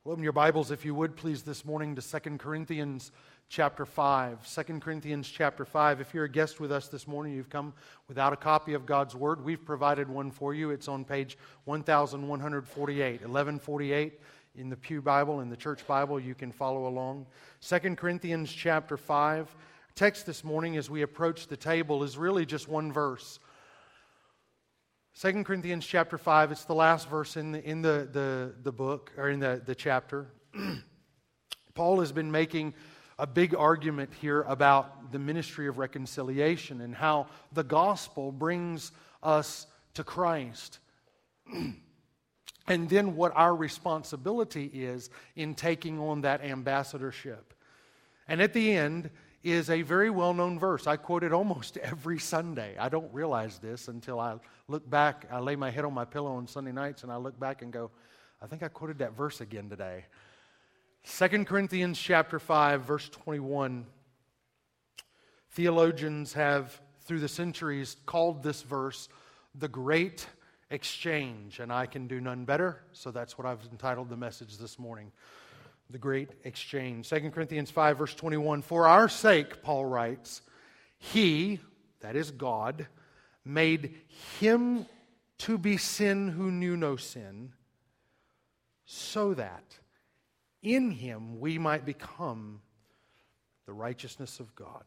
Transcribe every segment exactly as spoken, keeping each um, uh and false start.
Open your Bibles, if you would, please, this morning to Second Corinthians chapter five. Second Corinthians chapter five. If you're a guest with us this morning, you've come without a copy of God's Word, we've provided one for you. It's on page eleven forty-eight. eleven forty-eight in the Pew Bible, in the Church Bible. You can follow along. Second Corinthians chapter five. Our text this morning as we approach the table is really just one verse. Second Corinthians chapter five, it's the last verse in the, in the, the, the book, or in the, the chapter. Paul has been making a big argument here about the ministry of reconciliation and how the gospel brings us to Christ. And then what our responsibility is in taking on that ambassadorship. And at the end is a very well-known verse. I quote it almost every Sunday. I don't realize this until I look back. I lay my head on my pillow on Sunday nights and I look back and go, I think I quoted that verse again today. Second Corinthians chapter five, verse twenty-one. Theologians have, through the centuries, called this verse the Great Exchange, and I can do none better, so that's what I've entitled the message this morning. The Great Exchange. Second Corinthians five, verse twenty-one. For our sake, Paul writes, He, that is God, made Him to be sin who knew no sin, so that in Him we might become the righteousness of God.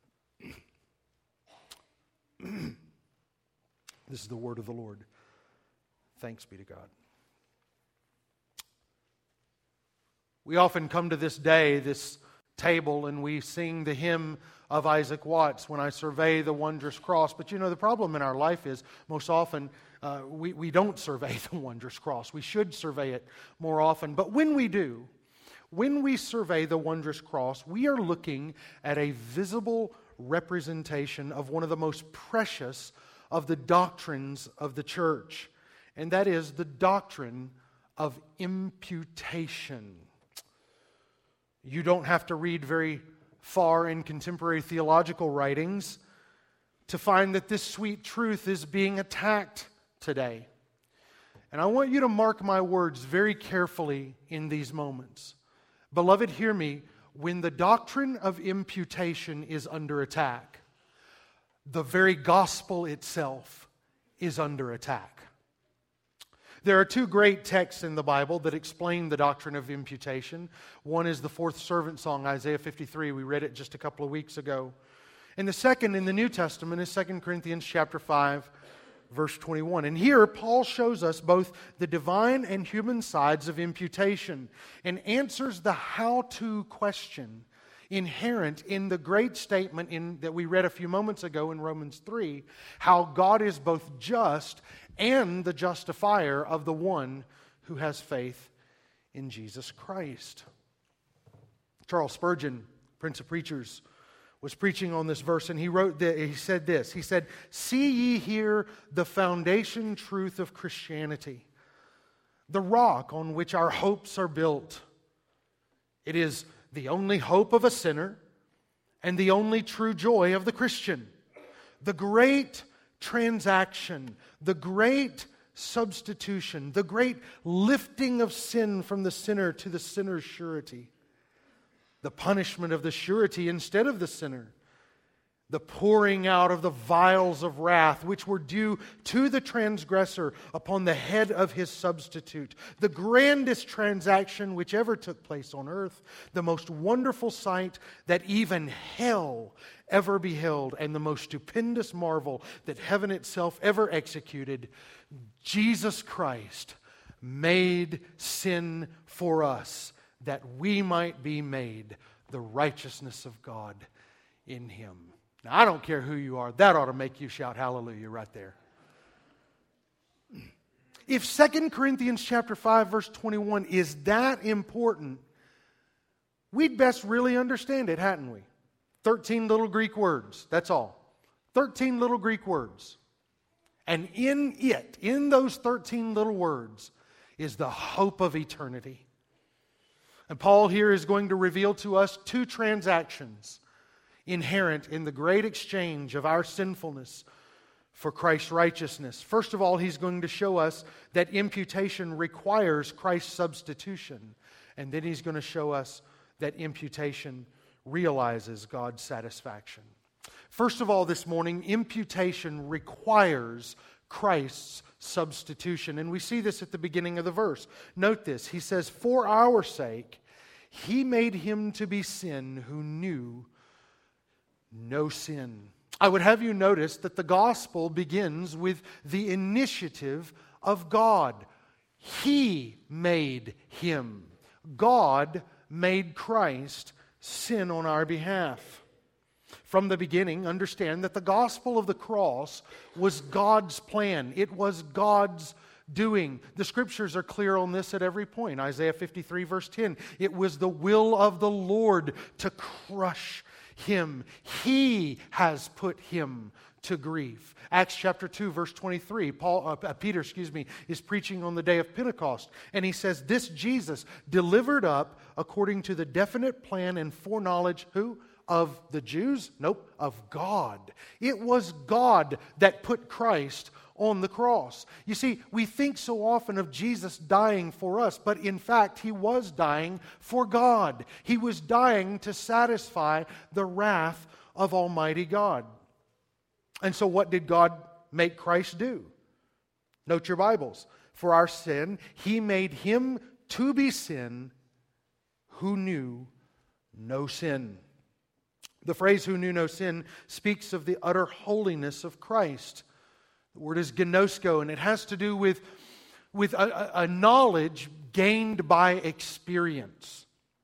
This is the word of the Lord. Thanks be to God. We often come to this day, this table, and we sing the hymn of Isaac Watts, When I Survey the Wondrous Cross. But you know, the problem in our life is most often uh, we, we don't survey the wondrous cross. We should survey it more often. But when we do, when we survey the wondrous cross, we are looking at a visible representation of one of the most precious of the doctrines of the church. And that is the doctrine of imputation. You don't have to read very far in contemporary theological writings to find that this sweet truth is being attacked today. And I want you to mark my words very carefully in these moments. Beloved, hear me. When the doctrine of imputation is under attack, the very gospel itself is under attack. There are two great texts in the Bible that explain the doctrine of imputation. One is the fourth servant song, Isaiah fifty-three. We read it just a couple of weeks ago. And the second in the New Testament is Second Corinthians chapter five, verse twenty-one. And here Paul shows us both the divine and human sides of imputation and answers the how-to question inherent in the great statement in, that we read a few moments ago in Romans three, how God is both just and the justifier of the one who has faith in Jesus Christ. Charles Spurgeon, Prince of Preachers, was preaching on this verse, and he wrote that, he said this, he said, See ye here the foundation truth of Christianity, the rock on which our hopes are built. It is the only hope of a sinner and the only true joy of the Christian. The great transaction, the great substitution, the great lifting of sin from the sinner to the sinner's surety, the punishment of the surety instead of the sinner, the pouring out of the vials of wrath which were due to the transgressor upon the head of his substitute, the grandest transaction which ever took place on earth, the most wonderful sight that even hell ever beheld, and the most stupendous marvel that heaven itself ever executed. Jesus Christ made sin for us, that we might be made the righteousness of God in Him. Now, I don't care who you are. That ought to make you shout hallelujah right there. If Second Corinthians chapter five, verse twenty-one is that important, we'd best really understand it, hadn't we? Thirteen little Greek words, that's all. Thirteen little Greek words. And in it, in those thirteen little words, is the hope of eternity. And Paul here is going to reveal to us two transactions inherent in the great exchange of our sinfulness for Christ's righteousness. First of all, he's going to show us that imputation requires Christ's substitution. And then he's going to show us that imputation realizes God's satisfaction. First of all, this morning, imputation requires Christ's substitution. And we see this at the beginning of the verse. Note this. He says, "For our sake, he made him to be sin who knew no sin." I would have you notice that the gospel begins with the initiative of God. He made him. God made Christ sin on our behalf. From the beginning, understand that the gospel of the cross was God's plan. It was God's doing. The Scriptures are clear on this at every point. Isaiah fifty-three verse ten, it was the will of the Lord to crush him. He has put him to grief. Acts chapter two verse twenty-three, Paul, uh, Peter, excuse me, is preaching on the day of Pentecost, and he says, "This Jesus delivered up according to the definite plan and foreknowledge," who? Of the Jews? Nope, of God. It was God that put Christ on the cross. You see, we think so often of Jesus dying for us, but in fact, he was dying for God. He was dying to satisfy the wrath of Almighty God. And so what did God make Christ do? Note your Bibles. For our sin, he made him to be sin who knew no sin. The phrase "who knew no sin" speaks of the utter holiness of Christ. The word is gnosko, and it has to do with, with a, a knowledge gained by experience.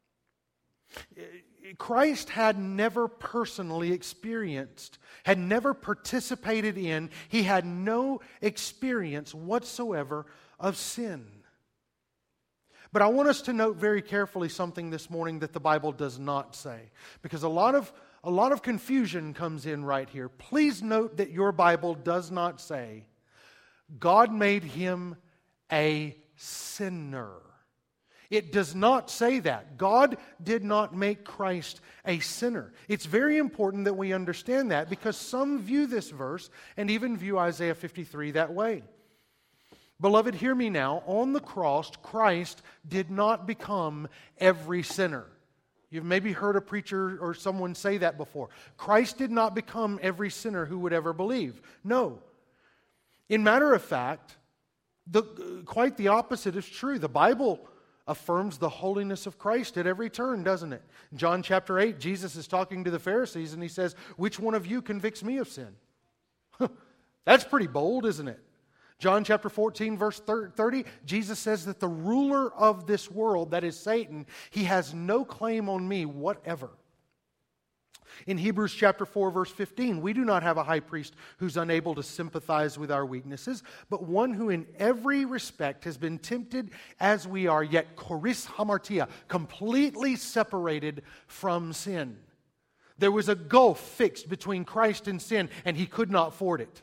Christ had never personally experienced, had never participated in, he had no experience whatsoever of sin. But I want us to note very carefully something this morning that the Bible does not say, because a lot of a lot of confusion comes in right here. Please note that your Bible does not say God made him a sinner. It does not say that. God did not make Christ a sinner. It's very important that we understand that, because some view this verse and even view Isaiah fifty-three that way. Beloved, hear me now. On the cross, Christ did not become every sinner. You've maybe heard a preacher or someone say that before. Christ did not become every sinner who would ever believe. No. In matter of fact, the, quite the opposite is true. The Bible affirms the holiness of Christ at every turn, doesn't it? In John chapter eight, Jesus is talking to the Pharisees and he says, "Which one of you convicts me of sin?" That's pretty bold, isn't it? John chapter fourteen, verse thirty, Jesus says that the ruler of this world, that is Satan, he has no claim on me whatever. In Hebrews chapter four, verse fifteen, we do not have a high priest who's unable to sympathize with our weaknesses, but one who in every respect has been tempted as we are, yet choris hamartia, completely separated from sin. There was a gulf fixed between Christ and sin, and he could not ford it.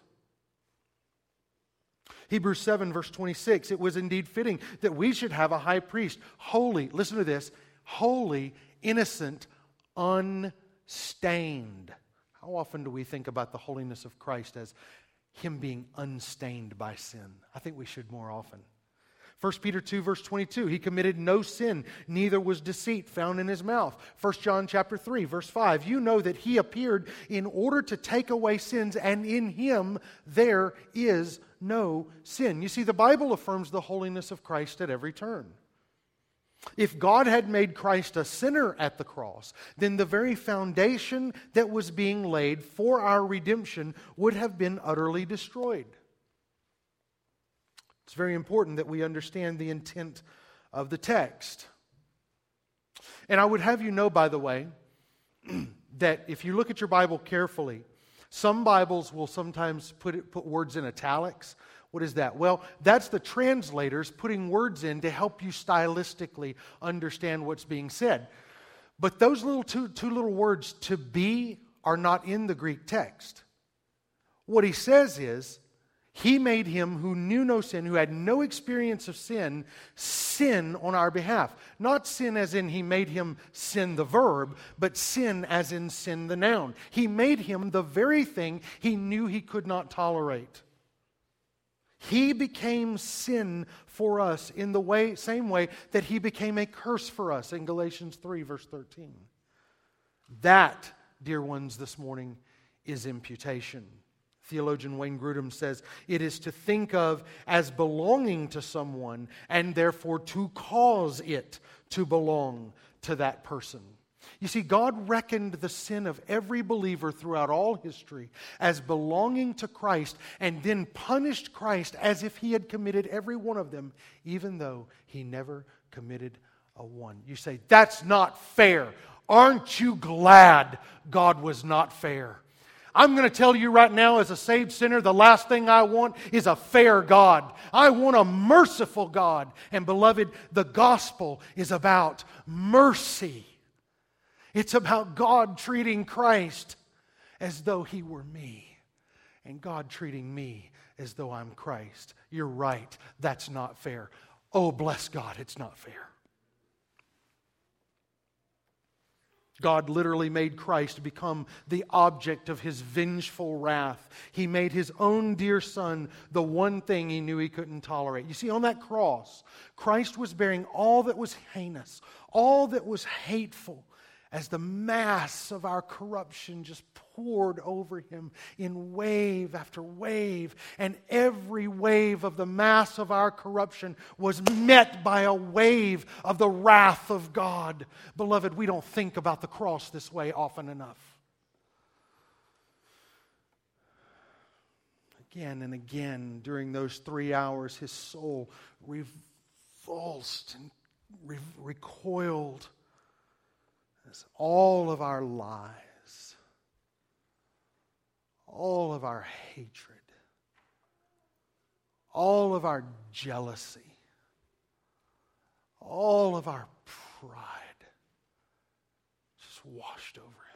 Hebrews seven, verse twenty-six, it was indeed fitting that we should have a high priest, holy, listen to this, holy, innocent, unstained. How often do we think about the holiness of Christ as him being unstained by sin? I think we should more often. First Peter two, verse twenty-two, he committed no sin, neither was deceit found in his mouth. First John chapter three, verse five, you know that he appeared in order to take away sins, and in him there is no sin. You see, the Bible affirms the holiness of Christ at every turn. If God had made Christ a sinner at the cross, then the very foundation that was being laid for our redemption would have been utterly destroyed. It's very important that we understand the intent of the text. And I would have you know, by the way, that if you look at your Bible carefully, some Bibles will sometimes put it, put words in italics. What is that? Well, that's the translators putting words in to help you stylistically understand what's being said. But those little two, two little words, "to be," are not in the Greek text. What he says is, he made him who knew no sin, who had no experience of sin, sin on our behalf. Not sin as in he made him sin the verb, but sin as in sin the noun. He made him the very thing he knew he could not tolerate. He became sin for us in the way, same way that He became a curse for us in Galatians three, verse thirteen. That, dear ones, this morning is imputation. Theologian Wayne Grudem says, it is to think of as belonging to someone and therefore to cause it to belong to that person. You see, God reckoned the sin of every believer throughout all history as belonging to Christ and then punished Christ as if He had committed every one of them, even though He never committed a one. You say, that's not fair. Aren't you glad God was not fair? I'm going to tell you right now, as a saved sinner, the last thing I want is a fair God. I want a merciful God. And beloved, the gospel is about mercy. It's about God treating Christ as though He were me, and God treating me as though I'm Christ. You're right, that's not fair. Oh, bless God, it's not fair. God literally made Christ become the object of His vengeful wrath. He made His own dear Son the one thing He knew He couldn't tolerate. You see, on that cross, Christ was bearing all that was heinous, all that was hateful, as the mass of our corruption just poured over Him in wave after wave. And every wave of the mass of our corruption was met by a wave of the wrath of God. Beloved, we don't think about the cross this way often enough. Again and again, during those three hours, His soul revulsed and re- recoiled. All of our lies, all of our hatred, all of our jealousy, all of our pride just washed over Him.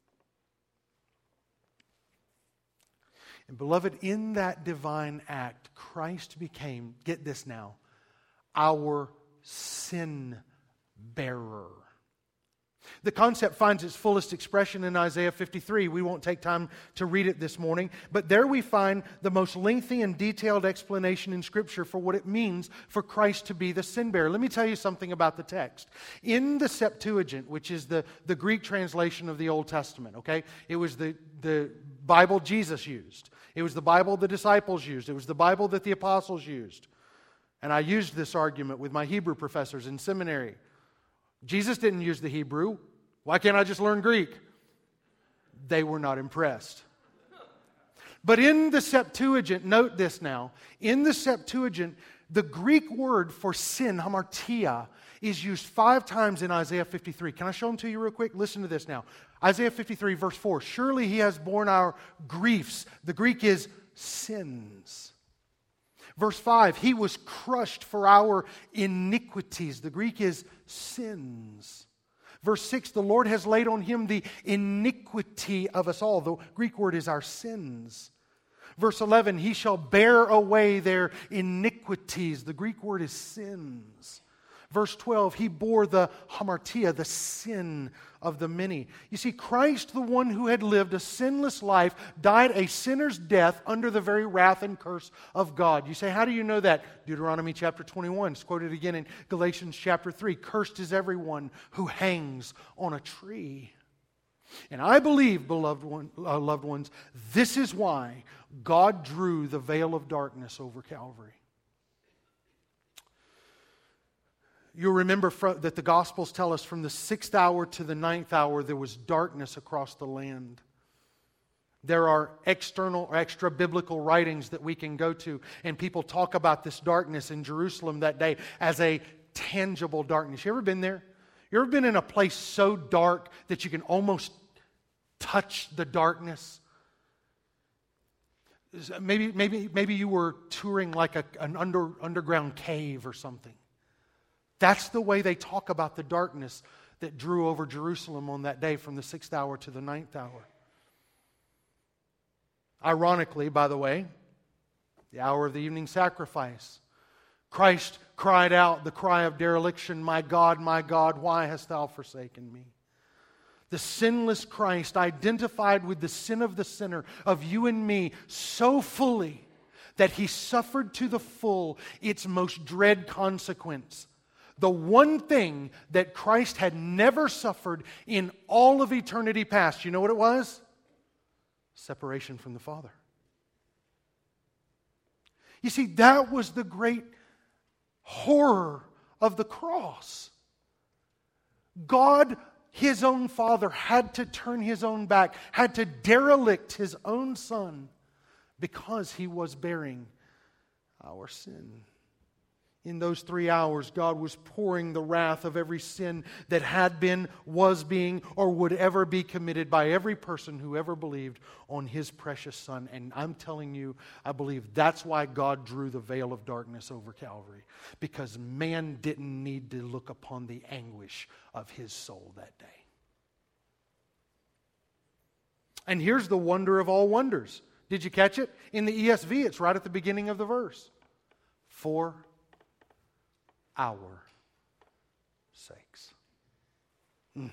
And beloved, in that divine act, Christ became, get this now, our sin bearer. The concept finds its fullest expression in Isaiah fifty-three. We won't take time to read it this morning, but there we find the most lengthy and detailed explanation in Scripture for what it means for Christ to be the sin bearer. Let me tell you something about the text. In the Septuagint, which is the, the Greek translation of the Old Testament, okay? It was the, the Bible Jesus used. It was the Bible the disciples used. It was the Bible that the apostles used. And I used this argument with my Hebrew professors in seminary. Jesus didn't use the Hebrew. Why can't I just learn Greek? They were not impressed. But in the Septuagint, note this now, in the Septuagint, the Greek word for sin, hamartia, is used five times in Isaiah fifty-three. Can I show them to you real quick? Listen to this now. Isaiah fifty-three, verse four. Surely He has borne our griefs. The Greek is sins. Verse five, He was crushed for our iniquities. The Greek is sins. Verse six, the Lord has laid on Him the iniquity of us all. The Greek word is our sins. Verse eleven, He shall bear away their iniquities. The Greek word is sins. Verse twelve, He bore the hamartia, the sin of the many. You see, Christ, the one who had lived a sinless life, died a sinner's death under the very wrath and curse of God. You say, how do you know that? Deuteronomy chapter twenty-one. It's quoted again in Galatians chapter three. Cursed is everyone who hangs on a tree. And I believe, beloved one, uh, loved ones, this is why God drew the veil of darkness over Calvary. You'll remember that the Gospels tell us from the sixth hour to the ninth hour there was darkness across the land. There are external or extra biblical writings that we can go to, and people talk about this darkness in Jerusalem that day as a tangible darkness. You ever been there? You ever been in a place so dark that you can almost touch the darkness? Maybe, maybe, maybe you were touring like a, an under, underground cave or something. That's the way they talk about the darkness that drew over Jerusalem on that day from the sixth hour to the ninth hour. Ironically, by the way, the hour of the evening sacrifice, Christ cried out the cry of dereliction, "My God, my God, why hast thou forsaken me?" The sinless Christ identified with the sin of the sinner, of you and me, so fully that He suffered to the full its most dread consequence. The one thing that Christ had never suffered in all of eternity past, you know what it was? Separation from the Father. You see, that was the great horror of the cross. God, His own Father, had to turn His own back, had to derelict His own Son because He was bearing our sin. In those three hours, God was pouring the wrath of every sin that had been, was being, or would ever be committed by every person who ever believed on His precious Son. And I'm telling you, I believe that's why God drew the veil of darkness over Calvary. Because man didn't need to look upon the anguish of his soul that day. And here's the wonder of all wonders. Did you catch it? In the E S V, it's right at the beginning of the verse. For our sakes. Mm.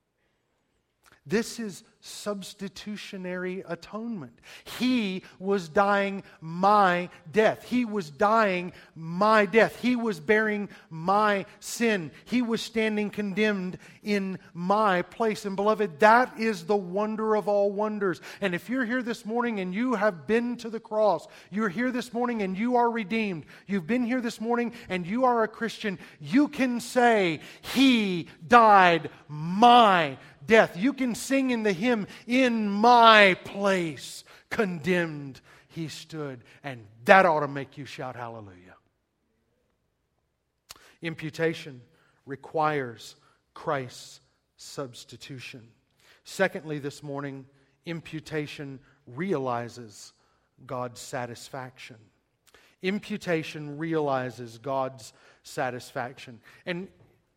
This is substitutionary atonement. He was dying my death. He was dying my death. He was bearing my sin. He was standing condemned in my place. And beloved, that is the wonder of all wonders. And if you're here this morning and you have been to the cross, you're here this morning and you are redeemed, you've been here this morning and you are a Christian, you can say, He died my death. You can sing in the hymn, in my place, condemned He stood. And that ought to make you shout hallelujah. Imputation requires Christ's substitution. Secondly, this morning, imputation realizes God's satisfaction. Imputation realizes God's satisfaction. And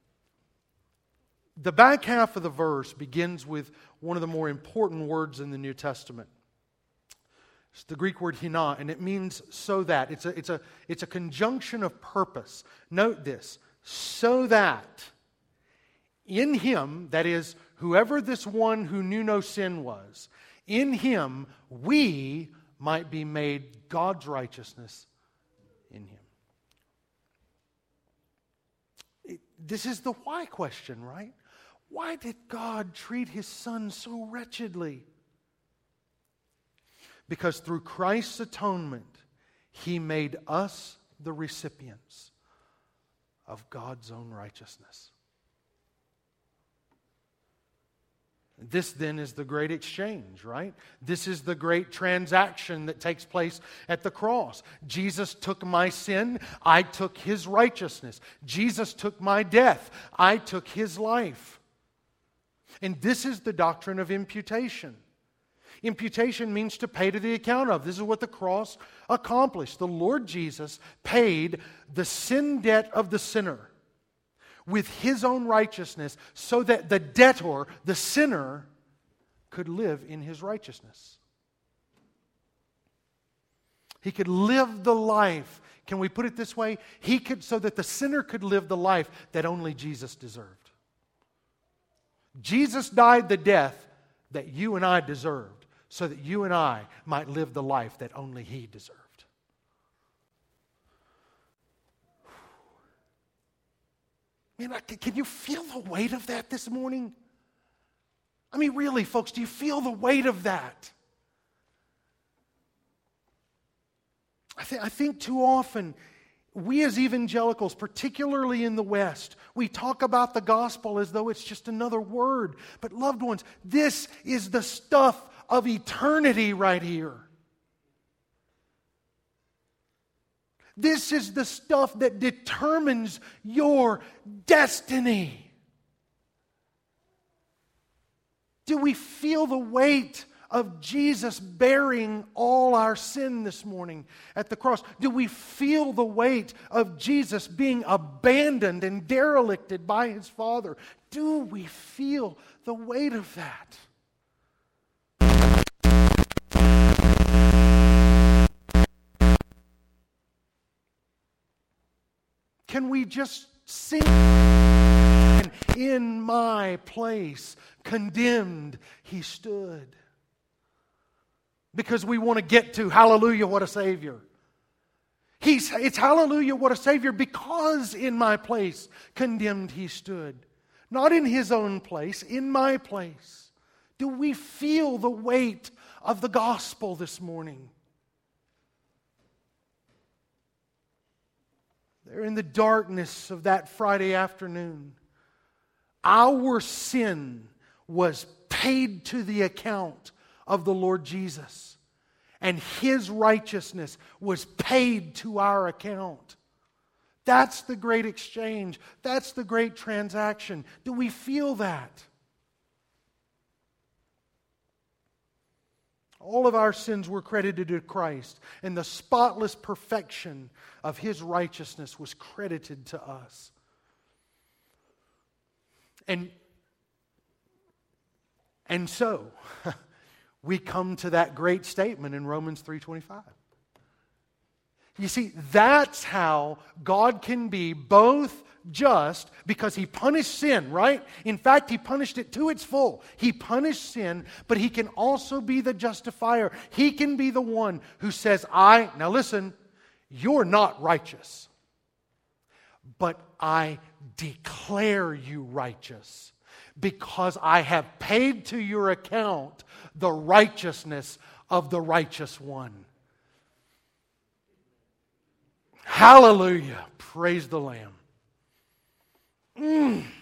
the back half of the verse begins with one of the more important words in the New Testament. It's the Greek word hina, and it means so that. It's a, it's a, it's a conjunction of purpose. Note this, so that in Him, that is, whoever this one who knew no sin was, in Him we might be made God's righteousness in Him. It, this is the why question, right? Why did God treat His Son so wretchedly? Because through Christ's atonement, He made us the recipients of God's own righteousness. This then is the great exchange, right? This is the great transaction that takes place at the cross. Jesus took my sin, I took His righteousness. Jesus took my death, I took His life. And this is the doctrine of imputation. Imputation means to pay to the account of. This is what the cross accomplished. The Lord Jesus paid the sin debt of the sinner with His own righteousness so that the debtor, the sinner, could live in his righteousness. He could live the life. Can we put it this way? He could, so that the sinner could live the life that only Jesus deserved. Jesus died the death that you and I deserved so that you and I might live the life that only He deserved. Man, can you feel the weight of that this morning? I mean, really, folks, do you feel the weight of that? I, th- I think too often, we as evangelicals, particularly in the West, we talk about the gospel as though it's just another word. But loved ones, this is the stuff of eternity right here. This is the stuff that determines your destiny. Do we feel the weight of Jesus bearing all our sin this morning at the cross? Do we feel the weight of Jesus being abandoned and derelicted by His Father? Do we feel the weight of that? Can we just sing, in my place, condemned He stood? Because we want to get to, hallelujah, what a Savior. He's, it's hallelujah, what a Savior, because in my place condemned He stood. Not in His own place, in my place. Do we feel the weight of the gospel this morning? There in the darkness of that Friday afternoon, our sin was paid to the account of the Lord Jesus. And His righteousness was paid to our account. That's the great exchange. That's the great transaction. Do we feel that? All of our sins were credited to Christ, and the spotless perfection of His righteousness was credited to us. And, and so, we come to that great statement in Romans three twenty-five. You see, that's how God can be both just, because He punished sin, right? In fact, He punished it to its full. He punished sin, but He can also be the justifier. He can be the one who says, I, now listen, you're not righteous, but I declare you righteous because I have paid to your account the righteousness of the righteous one. Hallelujah. Praise the Lamb. Mm.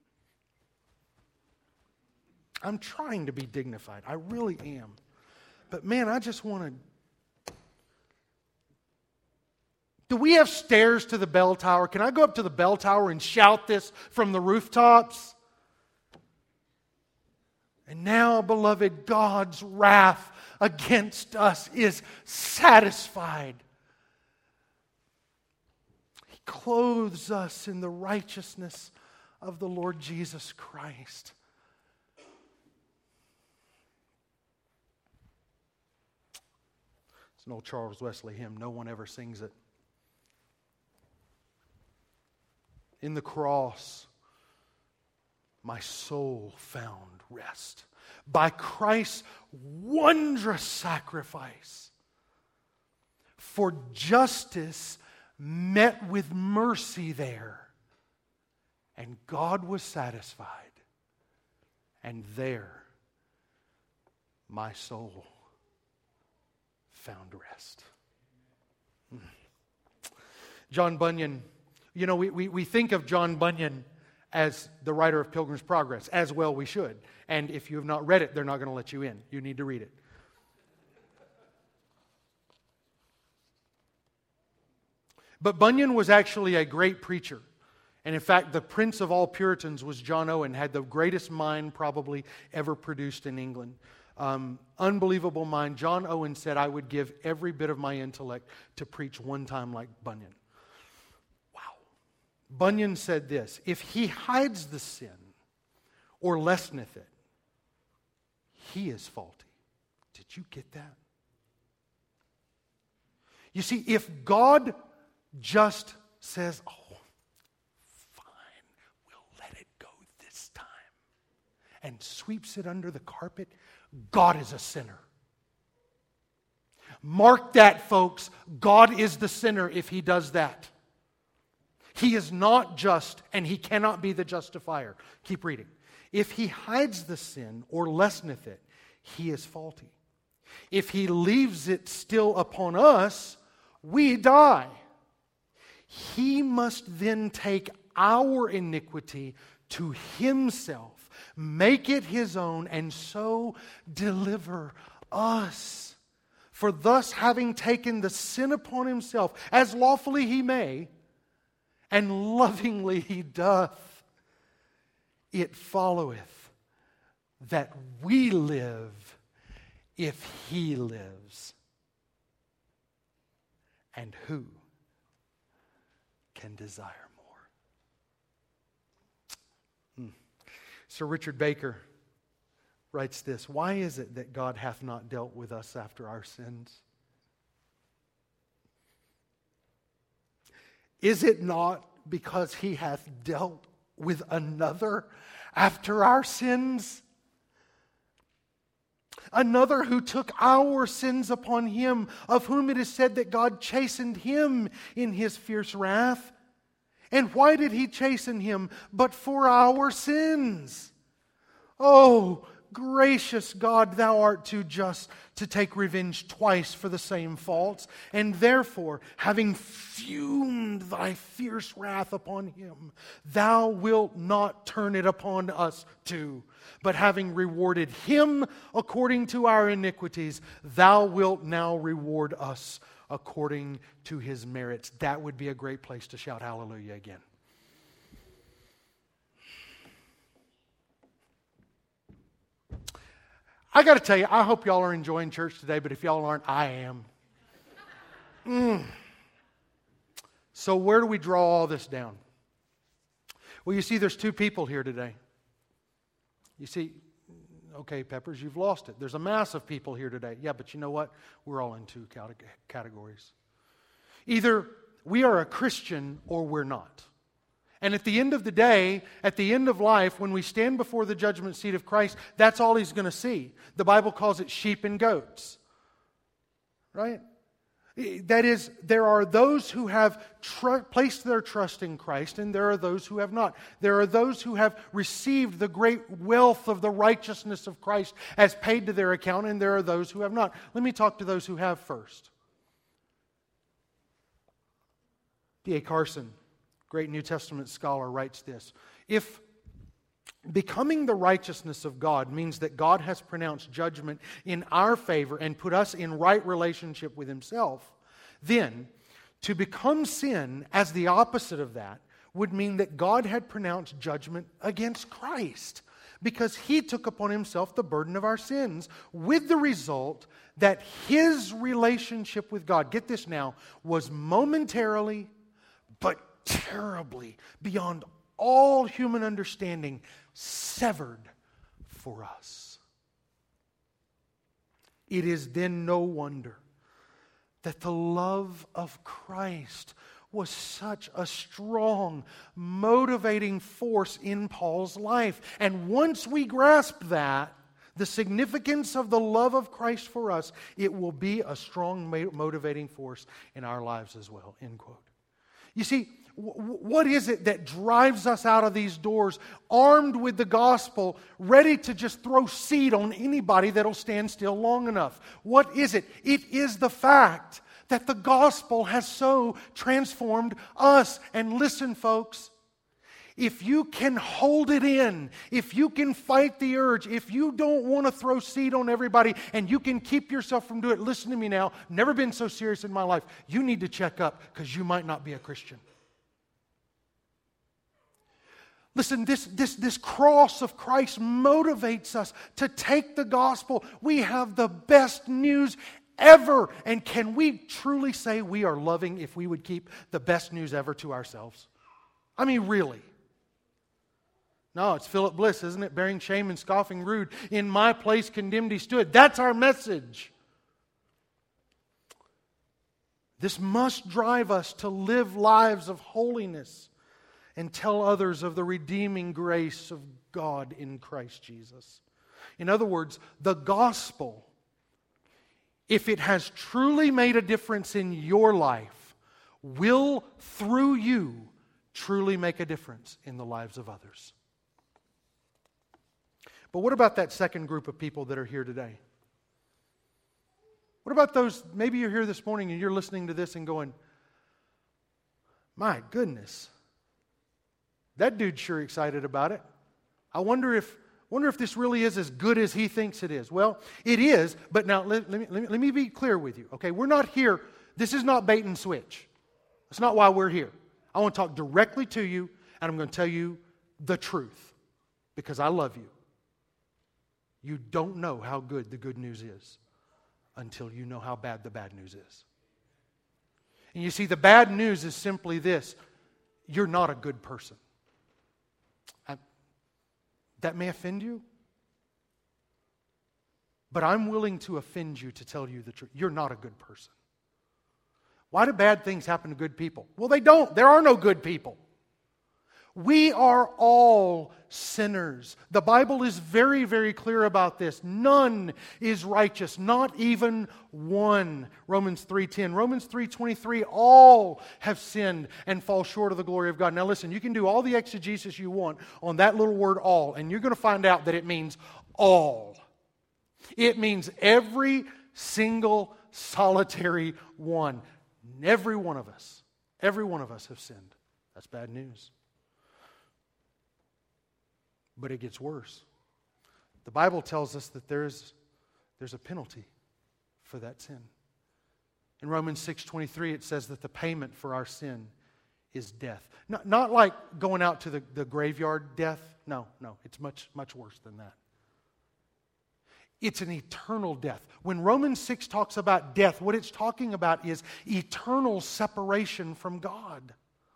I'm trying to be dignified. I really am. But man, I just want to... Do we have stairs to the bell tower? Can I go up to the bell tower and shout this from the rooftops? And now, beloved, God's wrath against us is satisfied. He clothes us in the righteousness of the Lord Jesus Christ. It's an old Charles Wesley hymn. No one ever sings it. In the cross, my soul found rest. By Christ's wondrous sacrifice, for justice met with mercy there, and God was satisfied, and there my soul found rest. John Bunyan, you know, we, we, we think of John Bunyan as the writer of Pilgrim's Progress, as well we should. And if you have not read it, they're not going to let you in. You need to read it. But Bunyan was actually a great preacher. And in fact, the prince of all Puritans was John Owen, had the greatest mind probably ever produced in England. Um, unbelievable mind. John Owen said, I would give every bit of my intellect to preach one time like Bunyan. Bunyan said this, if he hides the sin or lesseneth it, he is faulty. Did you get that? You see, if God just says, oh, fine, we'll let it go this time, and sweeps it under the carpet, God is a sinner. Mark that, folks. God is the sinner if He does that. He is not just, and He cannot be the justifier. Keep reading. If He hides the sin or lesseneth it, He is faulty. If He leaves it still upon us, we die. He must then take our iniquity to Himself, make it His own, and so deliver us. For thus having taken the sin upon Himself, as lawfully He may, and lovingly He doth, it followeth that we live if He lives. And who can desire more? Hmm. Sir Richard Baker writes this, why is it that God hath not dealt with us after our sins? Is it not because He hath dealt with another after our sins? Another who took our sins upon him, of whom it is said that God chastened him in his fierce wrath. And why did he chasten him? But for our sins. Oh, gracious God, thou art too just to take revenge twice for the same faults. And therefore, having fumed thy fierce wrath upon him, thou wilt not turn it upon us too. But having rewarded him according to our iniquities, thou wilt now reward us according to his merits. That would be a great place to shout hallelujah again. I got to tell you, I hope y'all are enjoying church today, but if y'all aren't, I am. Mm. So where do we draw all this down? Well, you see, there's two people here today. You see, okay, Peppers, you've lost it. There's a mass of people here today. Yeah, but you know what? We're all in two categories. Either we are a Christian or we're not. And at the end of the day, at the end of life, when we stand before the judgment seat of Christ, that's all He's going to see. The Bible calls it sheep and goats. Right? That is, there are those who have tr- placed their trust in Christ, and there are those who have not. There are those who have received the great wealth of the righteousness of Christ as paid to their account, and there are those who have not. Let me talk to those who have first. D A Carson, great New Testament scholar, writes this: if becoming the righteousness of God means that God has pronounced judgment in our favor and put us in right relationship with Himself, then to become sin as the opposite of that would mean that God had pronounced judgment against Christ, because He took upon Himself the burden of our sins, with the result that His relationship with God, get this now, was momentarily but terribly, beyond all human understanding, severed for us. It is then no wonder that the love of Christ was such a strong, motivating force in Paul's life. And once we grasp that, the significance of the love of Christ for us, it will be a strong motivating force in our lives as well. End quote. You see, what is it that drives us out of these doors armed with the gospel, ready to just throw seed on anybody that'll stand still long enough? What is it? It is the fact that the gospel has so transformed us. And listen, folks, if you can hold it in, if you can fight the urge, if you don't want to throw seed on everybody and you can keep yourself from doing it, listen to me now, never been so serious in my life. You need to check up, because you might not be a Christian. Listen, this, this, this cross of Christ motivates us to take the gospel. We have the best news ever. And can we truly say we are loving if we would keep the best news ever to ourselves? I mean, really. No, it's Philip Bliss, isn't it? Bearing shame and scoffing rude. In my place condemned he stood. That's our message. This must drive us to live lives of holiness and tell others of the redeeming grace of God in Christ Jesus. In other words, the gospel, if it has truly made a difference in your life, will, through you, truly make a difference in the lives of others. But what about that second group of people that are here today? What about those, maybe you're here this morning and you're listening to this and going, my goodness, that dude's sure excited about it. I wonder if wonder if this really is as good as he thinks it is. Well, it is, but now let, let, me, let, me, let me be clear with you. Okay, we're not here. This is not bait and switch. That's not why we're here. I want to talk directly to you, and I'm going to tell you the truth, because I love you. You don't know how good the good news is until you know how bad the bad news is. And you see, the bad news is simply this: you're not a good person. I, that may offend you, but I'm willing to offend you to tell you the truth. You're not a good person. Why do bad things happen to good people? Well, they don't. There are no good people. We are all sinners. The Bible is very, very clear about this. None is righteous, not even one. Romans three ten. Romans three twenty-three, all have sinned and fall short of the glory of God. Now listen, you can do all the exegesis you want on that little word all, and you're going to find out that it means all. It means every single solitary one. Every one of us, every one of us have sinned. That's bad news. But it gets worse. The Bible tells us that there's, there's a penalty for that sin. In Romans six twenty-three, it says that the payment for our sin is death. Not, not like going out to the, the graveyard death. No, no, it's much, much worse than that. It's an eternal death. When Romans six talks about death, what it's talking about is eternal separation from God.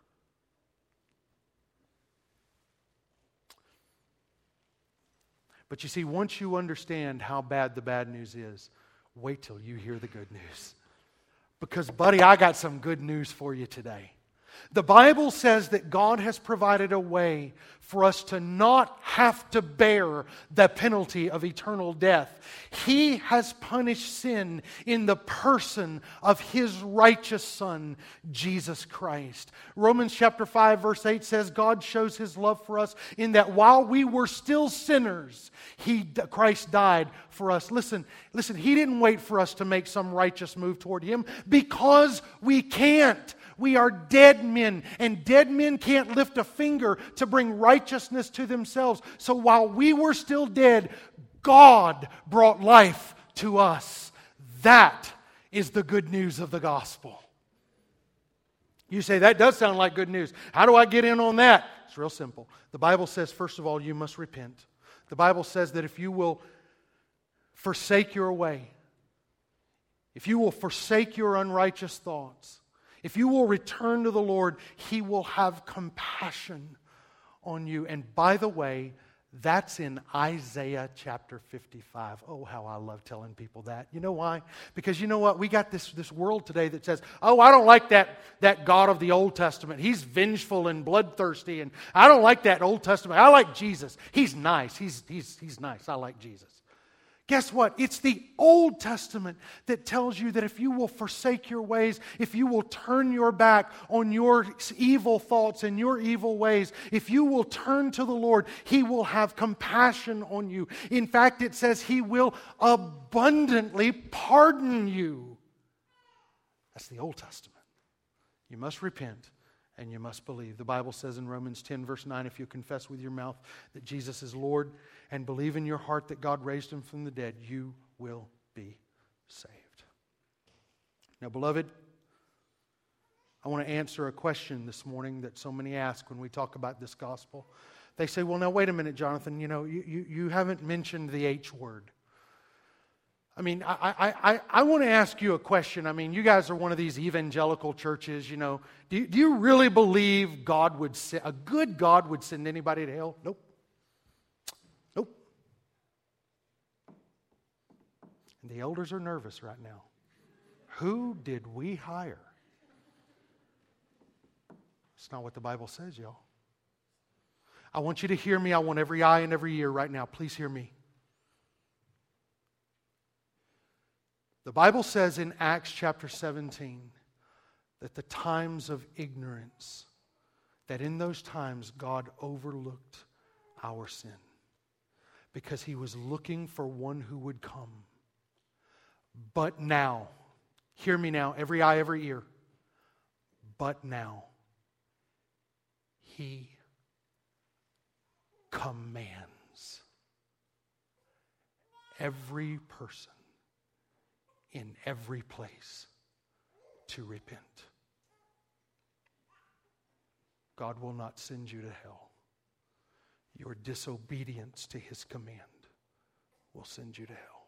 But you see, once you understand how bad the bad news is, wait till you hear the good news. Because, buddy, I got some good news for you today. The Bible says that God has provided a way for us to not have to bear the penalty of eternal death. He has punished sin in the person of His righteous Son, Jesus Christ. Romans chapter five verse eight says God shows His love for us in that while we were still sinners, He, Christ died for us. Listen, listen, He didn't wait for us to make some righteous move toward Him because we can't. We are dead men, and dead men can't lift a finger to bring righteousness to themselves. So while we were still dead, God brought life to us. That is the good news of the gospel. You say, that does sound like good news. How do I get in on that? It's real simple. The Bible says, first of all, you must repent. The Bible says that if you will forsake your way, if you will forsake your unrighteous thoughts, if you will return to the Lord, He will have compassion on you. And by the way, that's in Isaiah chapter fifty-five. Oh, how I love telling people that. You know why? Because you know what? We got this, this world today that says, oh, I don't like that, that God of the Old Testament. He's vengeful and bloodthirsty. And I don't like that Old Testament. I like Jesus. He's nice. He's, he's, he's nice. I like Jesus. Guess what? It's the Old Testament that tells you that if you will forsake your ways, if you will turn your back on your evil thoughts and your evil ways, if you will turn to the Lord, He will have compassion on you. In fact, it says He will abundantly pardon you. That's the Old Testament. You must repent and you must believe. The Bible says in Romans ten verse nine, if you confess with your mouth that Jesus is Lord and believe in your heart that God raised Him from the dead, you will be saved. Now, beloved, I want to answer a question this morning that so many ask when we talk about this gospel. They say, well, now wait a minute, Jonathan, you know, you, you, you haven't mentioned the H word. I mean, I, I, I, I want to ask you a question. I mean, you guys are one of these evangelical churches, you know. Do you, do you really believe God would send, a good God would send anybody to hell? Nope. Nope. And the elders are nervous right now. Who did we hire? It's not what the Bible says, y'all. I want you to hear me. I want every eye and every ear right now. Please hear me. The Bible says in Acts chapter seventeen that the times of ignorance, that in those times God overlooked our sin because He was looking for one who would come. But now, hear me now, every eye, every ear, but now He commands every person in every place to repent. God will not send you to hell. Your disobedience to His command will send you to hell.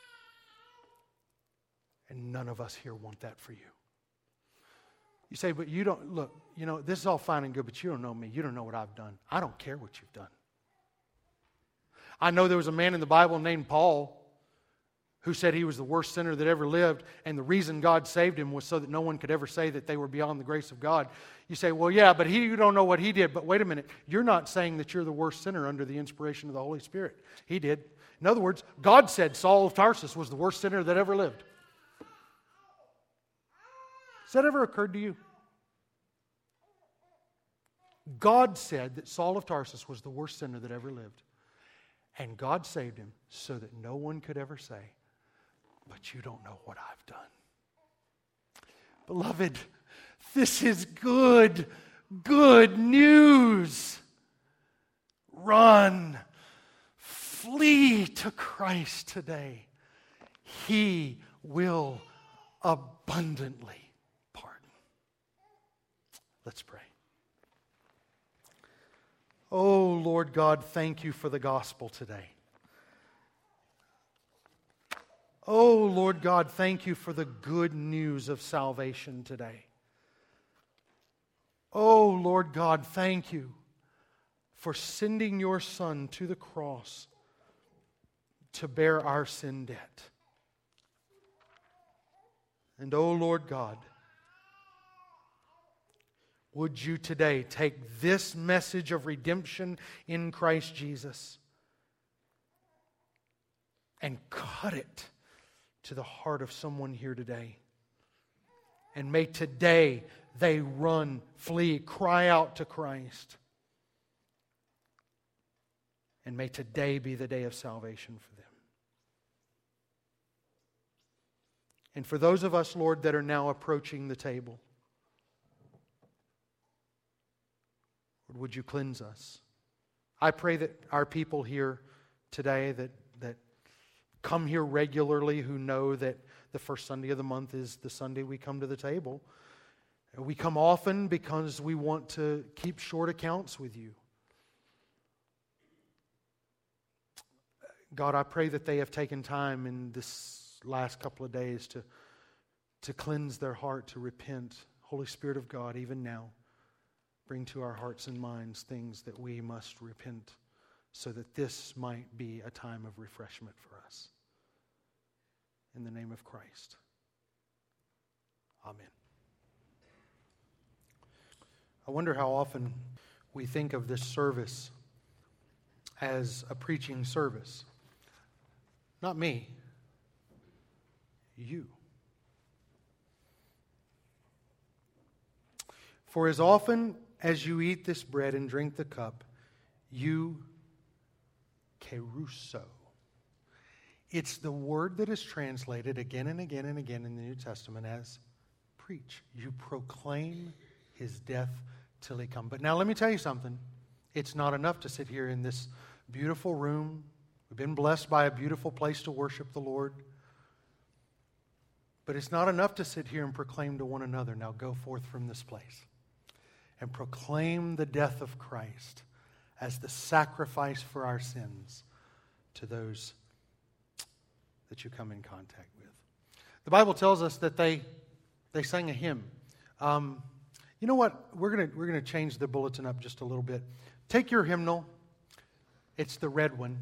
And none of us here want that for you. You say, but you don't, look, you know, this is all fine and good, but you don't know me. You don't know what I've done. I don't care what you've done. I know there was a man in the Bible named Paul who said he was the worst sinner that ever lived, and the reason God saved him was so that no one could ever say that they were beyond the grace of God. You say, well, yeah, but he, you don't know what he did. But wait a minute. You're not saying that you're the worst sinner under the inspiration of the Holy Spirit. He did. In other words, God said Saul of Tarsus was the worst sinner that ever lived. Has that ever occurred to you? God said that Saul of Tarsus was the worst sinner that ever lived. And God saved him so that no one could ever say, but you don't know what I've done. Beloved, this is good, good news. Run, flee to Christ today. He will abundantly pardon. Let's pray. Oh, Lord God, thank you for the gospel today. Oh, Lord God, thank you for the good news of salvation today. Oh, Lord God, thank you for sending your Son to the cross to bear our sin debt. And oh, Lord God, would you today take this message of redemption in Christ Jesus and cut it to the heart of someone here today. And may today they run, flee, cry out to Christ. And may today be the day of salvation for them. And for those of us, Lord, that are now approaching the table, Lord, would you cleanse us? I pray that our people here today that, that come here regularly, who know that the first Sunday of the month is the Sunday we come to the table. We come often because we want to keep short accounts with you. God, I pray that they have taken time in this last couple of days to, to cleanse their heart, to repent. Holy Spirit of God, even now, bring to our hearts and minds things that we must repent so that this might be a time of refreshment for us. In the name of Christ. Amen. I wonder how often we think of this service as a preaching service. Not me. You. For as often as you eat this bread and drink the cup, you kerusso. It's the word that is translated again and again and again in the New Testament as preach. You proclaim his death till he come. But now let me tell you something. It's not enough to sit here in this beautiful room. We've been blessed by a beautiful place to worship the Lord. But it's not enough to sit here and proclaim to one another, now go forth from this place and proclaim the death of Christ as the sacrifice for our sins to those that you come in contact with. The Bible tells us that they they sang a hymn. Um, you know what? We're gonna we're gonna change the bulletin up just a little bit. Take your hymnal. It's the red one.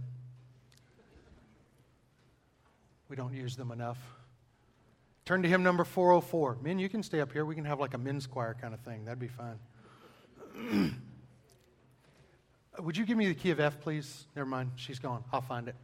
We don't use them enough. Turn to hymn number four oh four. Men, you can stay up here. We can have like a men's choir kind of thing. That'd be fine. Would you give me the key of F, please? Never mind. She's gone. I'll find it.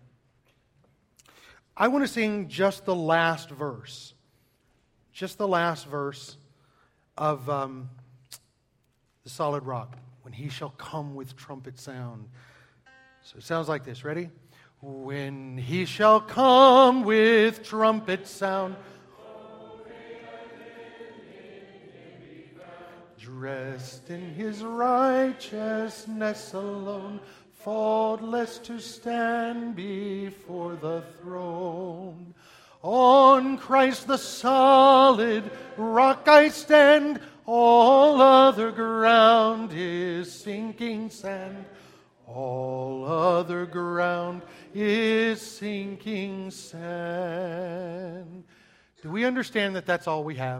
I want to sing just the last verse. Just the last verse of um, the Solid Rock. When he shall come with trumpet sound. So it sounds like this. Ready? When he shall come with trumpet sound, dressed in his righteousness alone, faultless to stand before the throne. On Christ the solid rock I stand, all other ground is sinking sand. All other ground is sinking sand. Do we understand that that's all we have?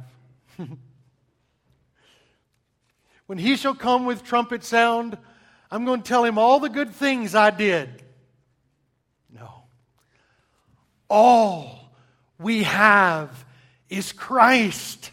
When he shall come with trumpet sound, I'm going to tell him all the good things I did. No. All we have is Christ.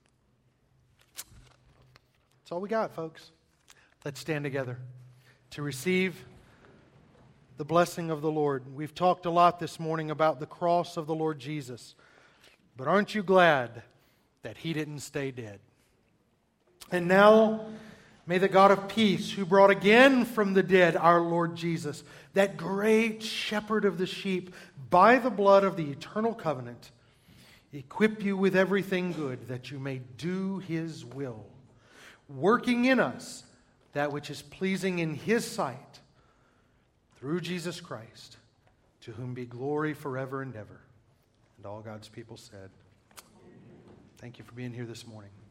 That's all we got, folks. Let's stand together to receive the blessing of the Lord. We've talked a lot this morning about the cross of the Lord Jesus. But aren't you glad that He didn't stay dead? And now, may the God of peace, who brought again from the dead our Lord Jesus, that great shepherd of the sheep, by the blood of the eternal covenant, equip you with everything good, that you may do His will, working in us that which is pleasing in His sight, through Jesus Christ, to whom be glory forever and ever. And all God's people said, thank you for being here this morning.